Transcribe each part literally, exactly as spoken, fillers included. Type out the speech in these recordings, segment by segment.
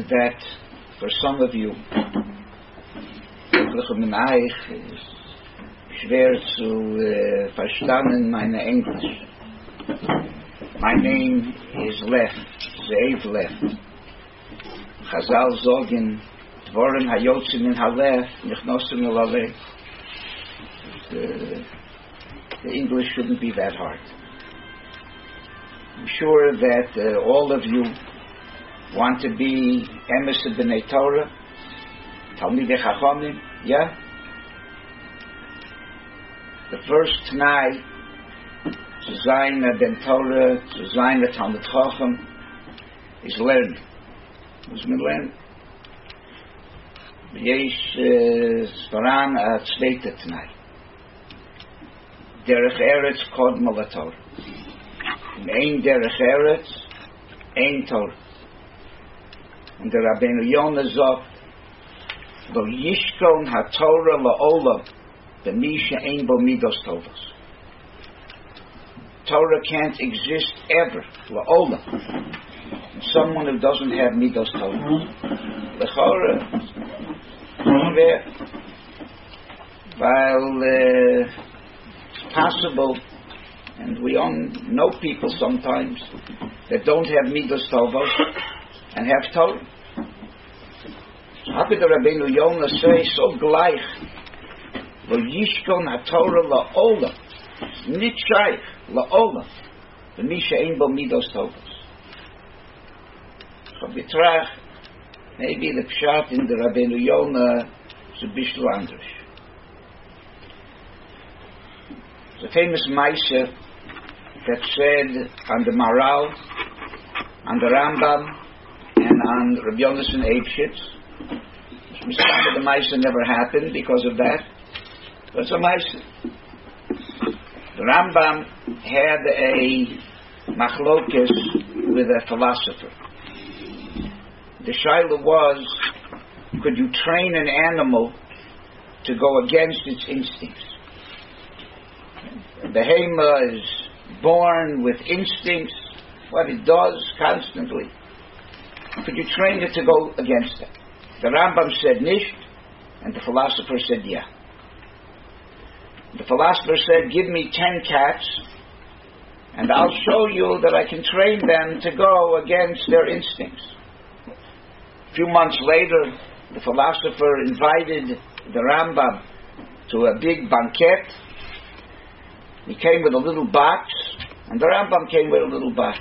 that for some of you, is schwer zu uh, verstanden meine English. My name is Left, Zev Left. Chazal sagen, Dvoren hayotzim min halef, nichnosim elalef. The English shouldn't be that hard. I'm sure that uh, all of you want to be emes b'nei Torah, Talmidei Chachamim, yeah? The first T'nai, to sein a ben Torah, to sein a Talmid Chacham, is learn. Muss man lernen. Yesh Svaran a zweite T'nai. Derech Eretz Kodma LaTorah. Ein Derech Eretz, ein Torah. Und der Rabbeinu Yonah sagt, Lo Yishkon HaTorah LaOlam, B'misha ein bo midos tovos. Torah can't exist ever, LaOlam. Someone who doesn't have midos tovos. L'chora, while uh, it's possible, and we all know people sometimes that don't have midos tovos and have Torah. How could the Rabbeinu Yonah say so gleich? Lo yishkon ha-Torah la'olam, nit shaykh la'olam, v'misha ein bo midos tovos. So betrach, maybe the pshat in the Rabbeinu Yonah is a bishul anders. The famous Maaseh that said on the Maral, on the Rambam, and on Rabbi Yonason Eibshitz. The Maaseh never happened because of that. But it's a Maaseh. The Rambam had a machlokes with a philosopher. The shaila was, could you train an animal to go against its instincts? The behema is born with instincts, what it does constantly. Could you train it to go against it? The Rambam said nisht, and the philosopher said yeah. The philosopher said, give me ten cats, and I'll show you that I can train them to go against their instincts. A few months later, the philosopher invited the Rambam to a big banquet. He came with a little box, and the Rambam came with a little box.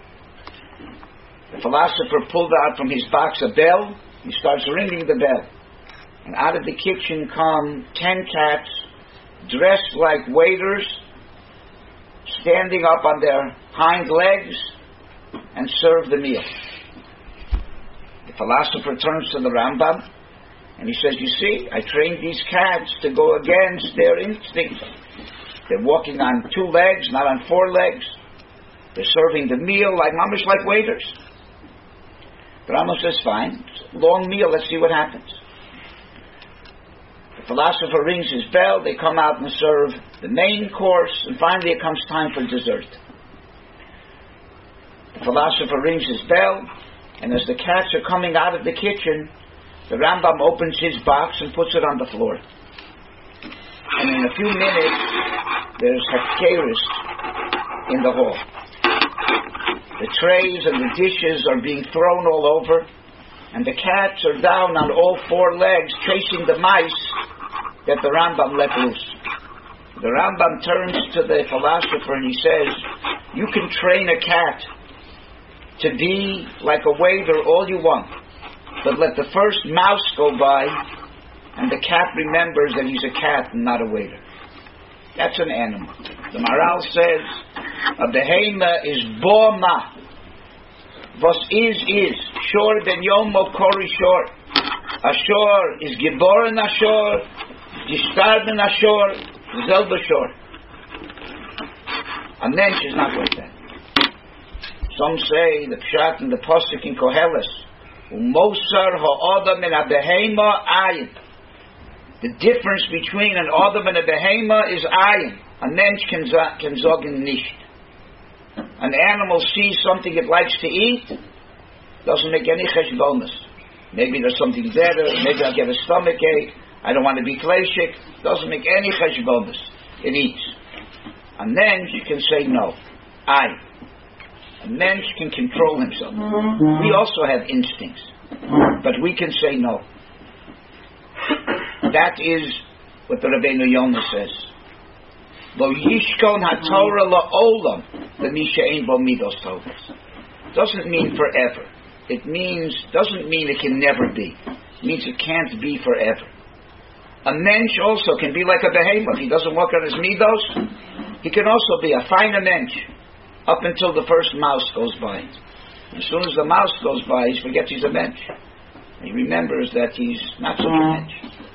The philosopher pulled out from his box a bell. He starts ringing the bell. And out of the kitchen come ten cats, dressed like waiters, standing up on their hind legs, and serve the meal. The philosopher turns to the Rambam, and he says, you see, I trained these cats to go against their instincts. They're walking on two legs, not on four legs. They're serving the meal like mamish, like waiters. The Rambam says, fine, long meal, let's see what happens. The philosopher rings his bell, they come out and serve the main course, and finally it comes time for dessert. The philosopher rings his bell, and as the cats are coming out of the kitchen, the Rambam opens his box and puts it on the floor. And in a few minutes, there's hefkerus in the hall. The trays and the dishes are being thrown all over, and the cats are down on all four legs chasing the mice that the Rambam let loose. The Rambam turns to the philosopher and he says, you can train a cat to be like a waiter all you want, but let the first mouse go by and the cat remembers that he's a cat and not a waiter. That's an animal. The Maral says, a behema is boma. Was is, is. Shor ben yomo kori shor. Ashor is geboren ashor. Gestarben ashor. Zelba shor. A mensch is not like that. Some say, the pshat and the posuk in Koheles, umosar ha'odam and a behema ayin. The difference between an Adam and a Behema is ayin. A mensch can sagen nicht. An animal sees something it likes to eat, doesn't make any cheshbonos. Maybe there's something better. Maybe I'll get a stomach ache. I don't want to be kleshik. Doesn't make any cheshbonos. It eats. A mensch can say no. I. A mensch can control himself. We also have instincts, but we can say no. That is what the Rabbeinu Yonah says. Lo yishkon haTorah la'olam l'misha ein bo midos tovos. Doesn't mean forever. It means doesn't mean it can never be. It means it can't be forever. A mensch also can be like a behemoth. He doesn't work on his midos. He can also be a finer mensch up until the first mouse goes by. As soon as the mouse goes by, he forgets he's a mensch. He remembers that he's not such a mensch.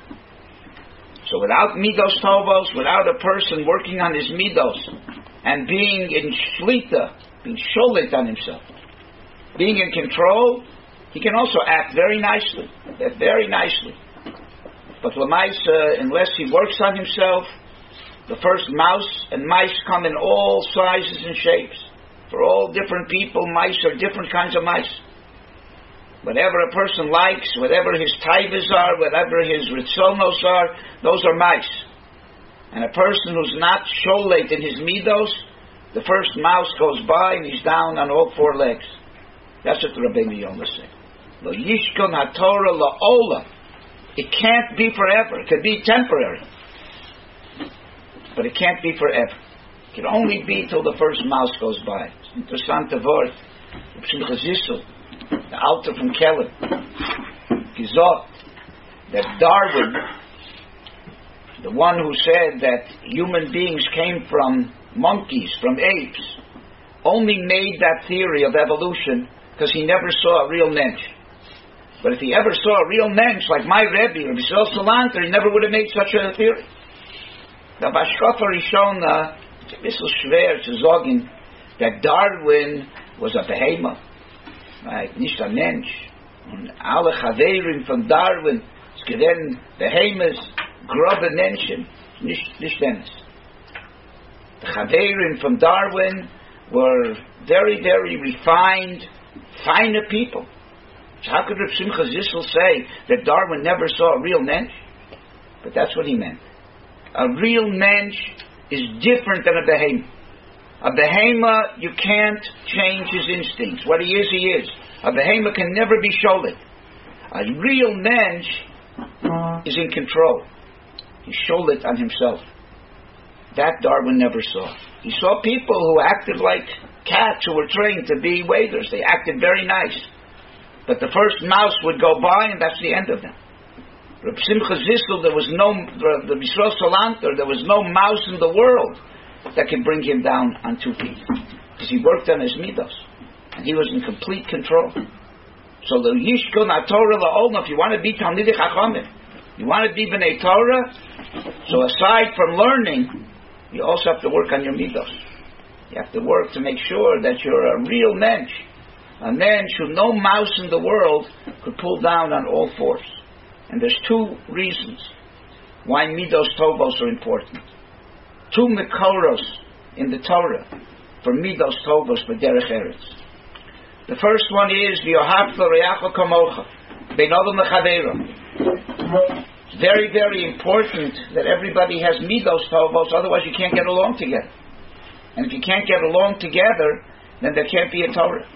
So without midos tovos, without a person working on his midos and being in shlita, being sholit on himself, being in control, he can also act very nicely, very nicely. But Lamaisa, unless he works on himself, the first mouse and mice come in all sizes and shapes. For all different people, mice are different kinds of mice. Whatever a person likes, whatever his taivas are, whatever his ritzonos are, those are mice. And a person who's not sholet in his midos, the first mouse goes by and he's down on all four legs. That's what the Rabbeinu Yonah said. Lo yishkon haTorah la'olam. It can't be forever. It could be temporary. But it can't be forever. It can only be till the first mouse goes by. Interessante word. Simcha Zissel, the Alter from Kelly, gesagt that Darwin, the one who said that human beings came from monkeys, from apes, only made that theory of evolution because he never saw a real mensch. But if he ever saw a real mensch, like my Rebbe, Rabbi Yisrael Salanter, he never would have made such a theory. The Bashkofer Rishon, it's a little schwer to sagen that Darwin was a behemoth, right? Nicht a mensch. Und alle Chaverim von Darwin, es gewesen behemoths, grobe Menschen, nicht, nicht eines. The Chaverim from Darwin were very, very refined, finer people. So how could Reb Simcha Zissel say that Darwin never saw a real mensch? But that's what he meant. A real mensch is different than a behemoth. A behemoth, you can't change his instincts. What he is, he is. A behemoth can never be sholet. A real mensch is in control. He's sholet on himself. That Darwin never saw. He saw people who acted like cats who were trained to be waiters. They acted very nice. But the first mouse would go by and that's the end of them. Reb Simcha Zissel, there was no, the Yisrael Salanter, there was no mouse in the world that could bring him down on two feet. Because he worked on his midos. And he was in complete control. So the Yishkon HaTorah La'olam, if you want to be Talmidei Chachamim, you want to be B'nai Torah, so aside from learning, you also have to work on your midos. You have to work to make sure that you're a real mensch. A mensch who no mouse in the world could pull down on all fours. And there's two reasons why midos tovos are important. Two mekoros in the Torah for midos tovos for derech eretz. The first one is v'yohavta re'acha kamocha bein adam lechaveiro. It's very, very important that everybody has midos tovos, otherwise you can't get along together. And if you can't get along together, then there can't be a Torah.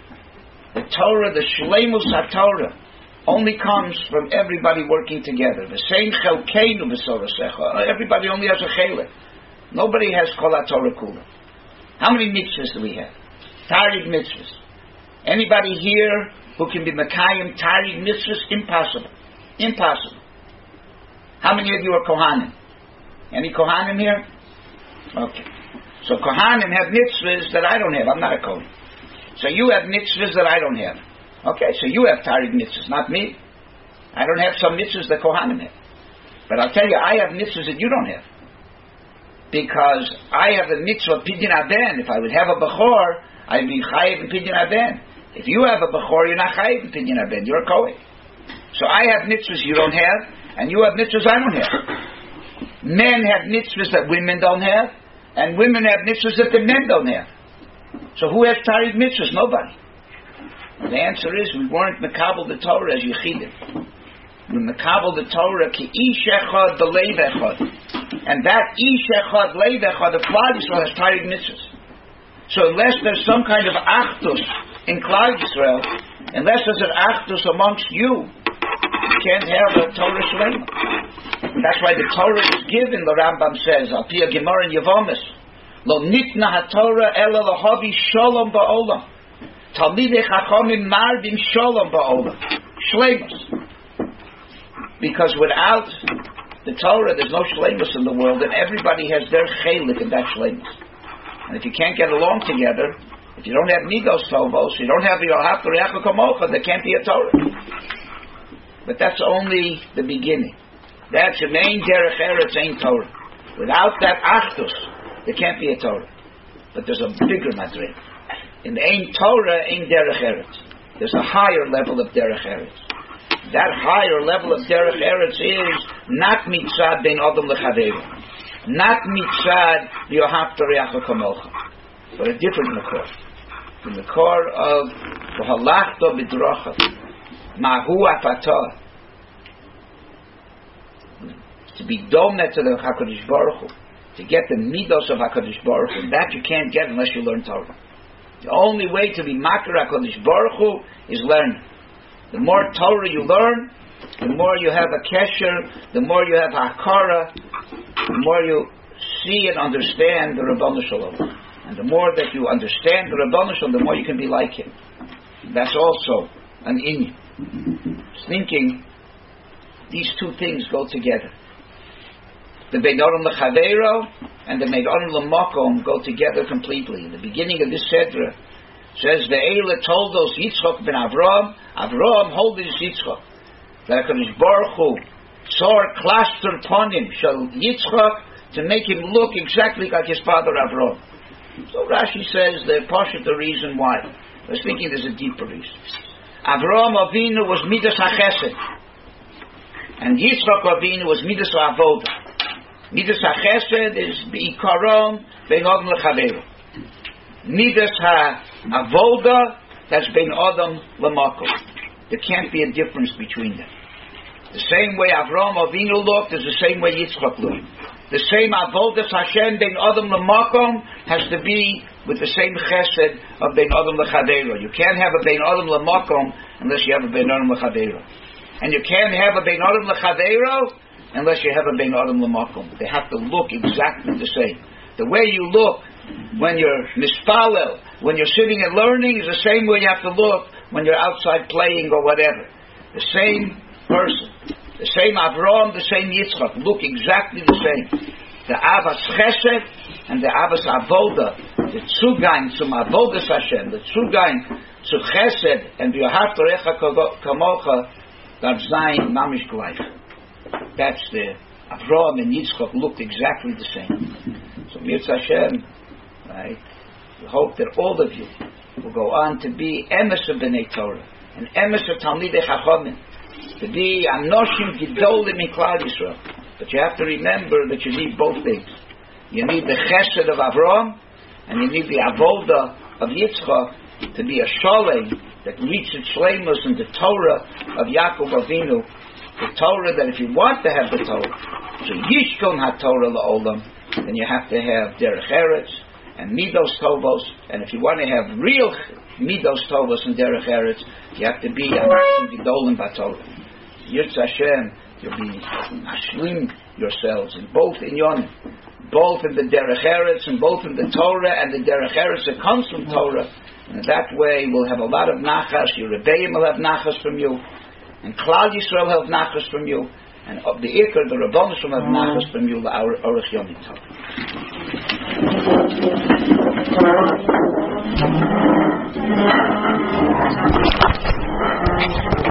The Torah, the shleimus haTorah, only comes from everybody working together. The same chelkeinu b'sorasecha. Everybody only has a chelik. Nobody has kol haTorah kula. How many mitzvahs do we have? Tarig mitzvahs. Anybody here who can be mekayim tarig mitzvahs? Impossible. Impossible. How many of you are kohanim? Any kohanim here? Okay. So kohanim have mitzvahs that I don't have. I'm not a kohen. So you have mitzvahs that I don't have. Okay, so you have tarig mitzvahs, not me. I don't have some mitzvahs that kohanim have. But I'll tell you, I have mitzvahs that you don't have. Because I have a mitzvah pidyon aben. If I would have a bechor, I'd be chayiv in pidyon aben. If you have a bechor, you're not chayiv in pidyon aben. You're a kohen. So I have mitzvahs you don't have, and you have mitzvahs I don't have. Men have mitzvahs that women don't have, and women have mitzvahs that the men don't have. So who has tarig mitzvahs? Nobody. And the answer is we weren't mekabel the Torah as Yechidim. We mekabel the Torah ki ish echad b'leiv echad. And that ish echad leiv echad of Klal Yisrael has Taryag mitzvahs. So unless there's some kind of achdus in Klal Yisrael, unless there's an achdus amongst you, you can't have a Torah Shlema. That's why the Torah is given, the Rambam says, Al Pi HaGemara in Yevomis, Lo nitna ha-Torah ela lahavi shalom ba'olam. Talmidei Chachamim marbim shalom ba'olam. Shlemus. Because without the Torah, there's no shlemus in the world, and everybody has their chelik in that shlemus. And if you can't get along together, if you don't have midos tovos, you don't have your haftar re'acha kamocha, there can't be a Torah. But that's only the beginning. That's your main derech eretz ain't Torah. Without that achdus, there can't be a Torah. But there's a bigger madrig. In the ain't Torah, ain't derech eretz. There's a higher level of derech eretz. That higher level of derech eretz is not mitzad ben adam lechaveru, not mitzad yohafta re'acha kamocha, but a different makor. The makor of v'halachta b'drachav mahu apatah, to be domed to the HaKadosh Baruch Hu, to get the midos of HaKadosh Baruch Hu. That you can't get unless you learn Torah. The only way to be makar HaKadosh Baruch Hu is learning. The more Torah you learn, the more you have a kesher, the more you have hakara, the more you see and understand the Rabbanu Shalom. And the more that you understand the Rabbanu Shalom, the more you can be like him. That's also an inyan. Thinking these two things go together. The Bein Adam L'Chaveiro and the Bein Adam L'Makom go together completely. In the beginning of this Sedra, says the Eila told us Yitzchak ben Avram, Avram hold his Yitzchak. That HaKadosh Baruch Hu Tzor cluster upon him, shall Yitzchak, to make him look exactly like his father Avram. So Rashi says the Pasha, the reason why. I was thinking there's a deeper reason. Avram Avinu was Midas HaChesed, and Yitzchak Avinu was Midas HaAvodah. Midas HaChesed is Be'ikaron Bein Adam L'Chaveiro. Midas HaAvodah, that's Bein Adam L'Makom. There can't be a difference between them. The same way Avram Avinu looked is the same way Yitzchak looked. The same Avodas Hashem Bein Adam L'Makom has to be with the same Chesed of Bein Adam L'Chaveiro. You can't have a Bein Adam L'Makom unless you have a Bein Adam L'Chaveiro. And you can't have a Bein Adam L'Chaveiro unless you have a Bein Adam L'Makom. They have to look exactly the same. The way you look when you're mispalel, when you're sitting and learning, is the same way you have to look when you're outside playing or whatever. The same person, the same Avram, the same Yitzchak, look exactly the same. The Avas Chesed and the Avas Avodah, the Tzugain zum Avodas Hashem, the Tzugain zu Chesed and the Yohavta Recha Kamocha, that's Zayin Mamish Gleich. That's the Avram and Yitzchak looked exactly the same. So Mirz Hashem, right? We hope that all of you will go on to be emes of Bnei Torah and emes of Talmidei Chachamim, to be Anoshim Gidolim in Klal Yisrael. But you have to remember that you need both things. You need the Chesed of Avram, and you need the Avodah of Yitzchak to be a Sholem that reaches Shleimus in the Torah of Yaakov Avinu, the Torah that if you want to have the Torah, so Yishkon HaTorah La'olam, then you have to have Derech Eretz and Midos Tovos, and if you want to have real Midos Tovos and Derech Eretz, you have to be Anoshim Gidolim B'Torah. Yirtz Hashem, you'll be mashlim yourselves in both in Yonim, both in the Derech Eretz and both in the Torah and the Derech Eretz that comes from Torah. And that way we'll have a lot of nachas. Your Rebbeim will have nachas from you, and Klal Yisrael will have nachas from you, and of the Iker, the Rabbanos will have nachas from you, the Orach Yom Tov.